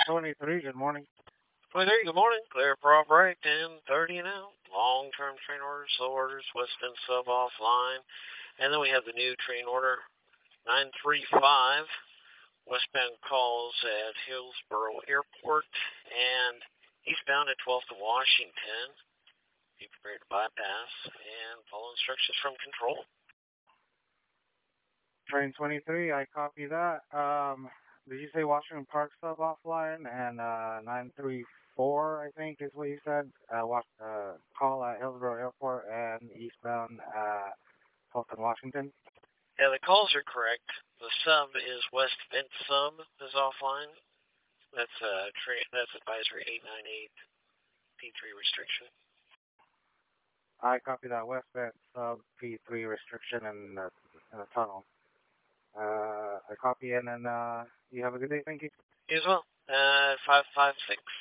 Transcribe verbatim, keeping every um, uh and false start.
twenty-three, good morning. twenty-three, good morning. Clear for operate, ten thirty and out. Long-term train orders, slow orders, Western sub offline. And then we have the new train order, nine three five. Westbound calls at Hillsboro Airport and eastbound at twelfth of Washington. Be prepared to bypass and follow instructions from control. Train twenty-three, I copy that. Um, did you say Washington Park sub offline and uh, nine three four, I think is what you said? Uh, was, uh, call at Hillsboro Airport and eastbound at twelfth and Washington? Yeah, the calls are correct. The sub is West Vent Sub is offline. That's uh, tra- that's advisory eight nine eight P three restriction. I copy that. West Vent sub P three restriction in the, in the tunnel. Uh, I copy and then uh, you have a good day. Thank you. You as well. Uh, five five six.